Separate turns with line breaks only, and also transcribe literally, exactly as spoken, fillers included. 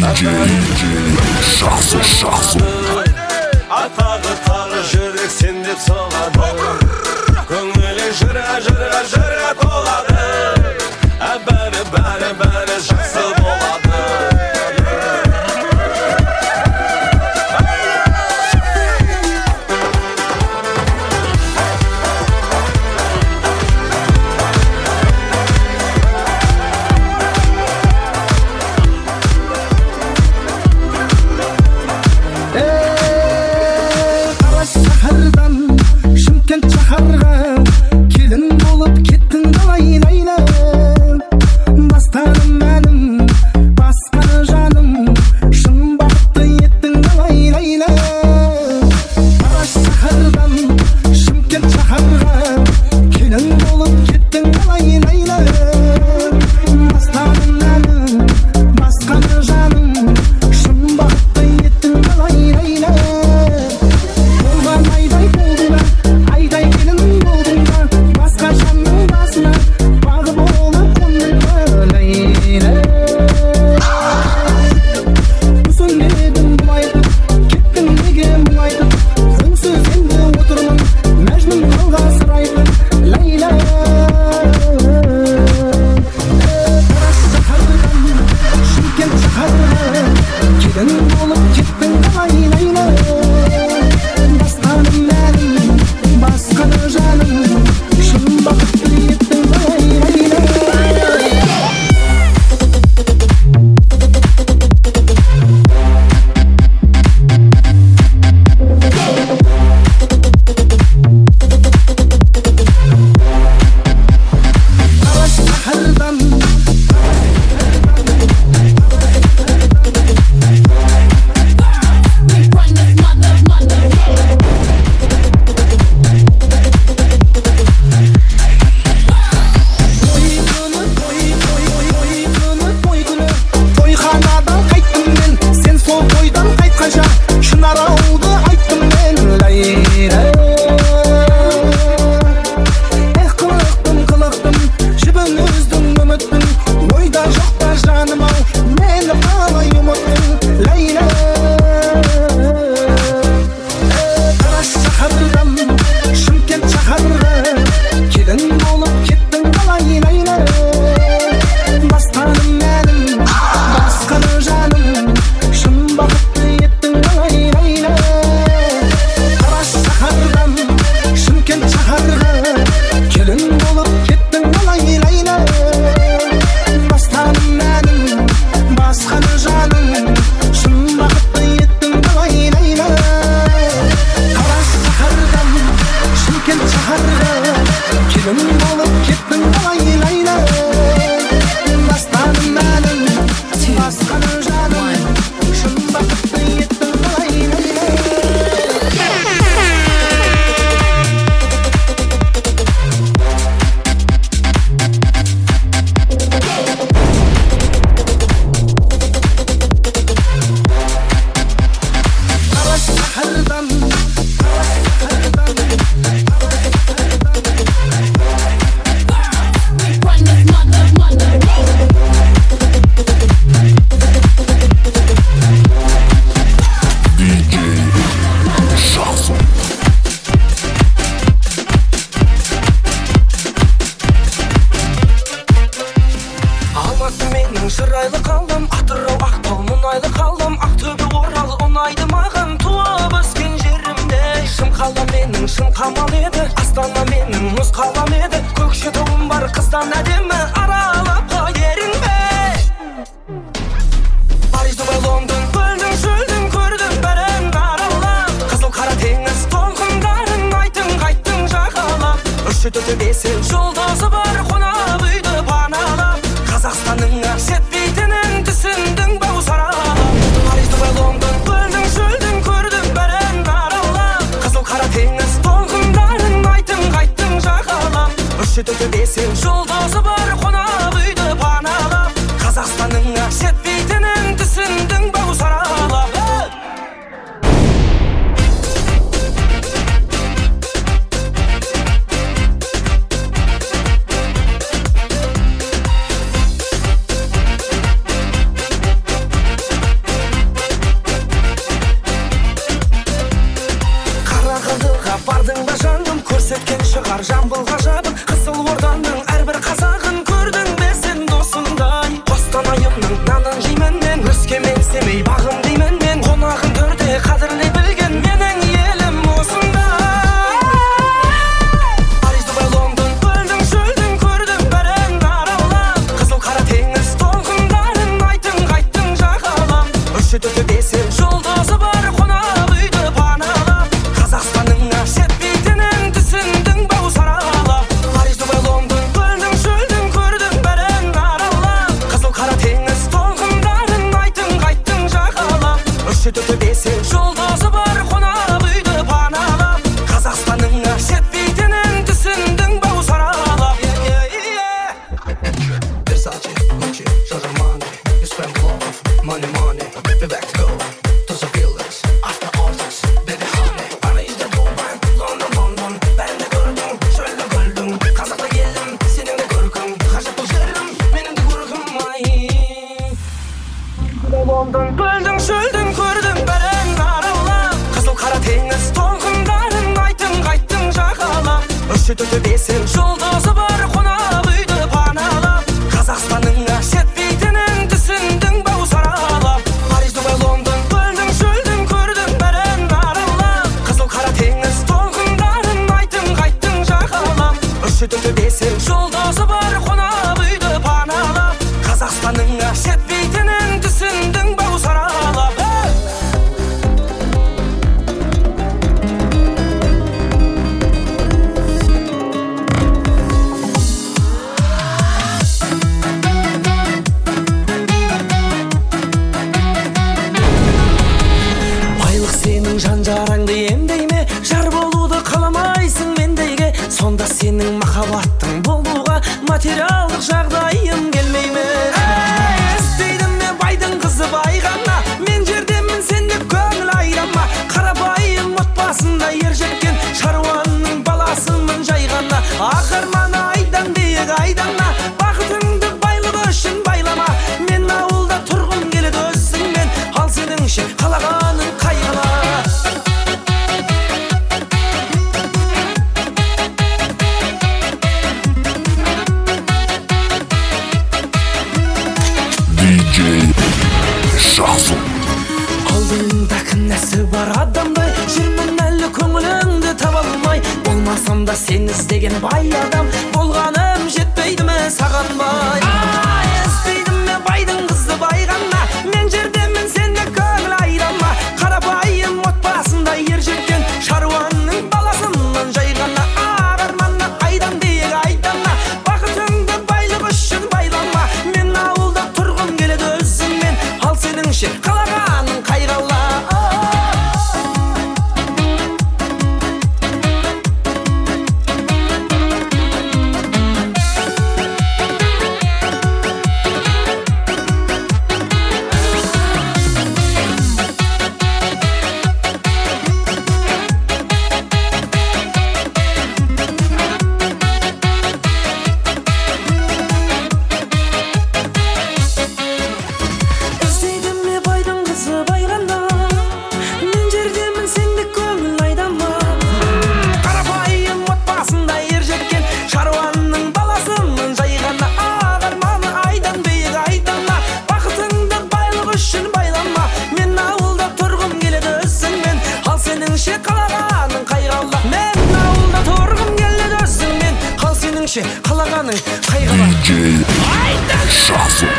Шахсу, шахсу.
Атағы тағы жүрек сен деп соғады. Көңілі жыра, жыра, жыра толады. Бәрі, бәрі, бәрі жақсы болады.
сен жолдасы бар қонақ үйді паналап, Қазақстанның шетбейтінің түсіндің бау саралап. Байлық сенің жан-жараңды емдей ме, жар болуды қаламайсың мендейге, сонда сенің махаббаттың болуға материалдық жағдайым келмей ме? Естейдім ме байдың қызы байғанна, мен жердемін сенде көңіл айрама, қарапайым отбасында ер жеткен шаруаның баласымын жай ғана. Ақырманы айдан биік айдана, бақытыңды байлық үшін байлама, мен ауылда тұрғым келеді өзіңмен, ал сенің ше қалағаның қайғыла.
диджей Шахзу.
Алдыңда кінәсі бар адамдай, жүрмін әлі көңіліңді таба алмай, болмасам да сен іздеген бай адам, болғаным жетпейді ме саған бай? Естейдім ме байдың қызы байғанна, мен жердемін сенде көңіл айрама, қарапайым отбасында ер жеткен шаруаның баласымын жай ғана. Арманы айдан биік айдана, бақытыңды байлық үшін байлама, мен ауылда тұрғым келеді өзіңмен, ал сенің ше қалағаның қайғыла. Іздейдім ме байдың қызы байғанда, мен жердемін сенде көңіл айдама, қарапайым отбасында ер жеткен шаруаның баласымын жай ғана. Арманы айдан биік айдана, бақытыңды байлық үшін байлама, мен ауылда тұрғым келеді өзіңмен, ал сенің ше қалағаның қайғыла. Мен ауылда тұрғым келеді өзіңмен, ал сенің ше қалағаның қайғыла.
диджей Шахзу.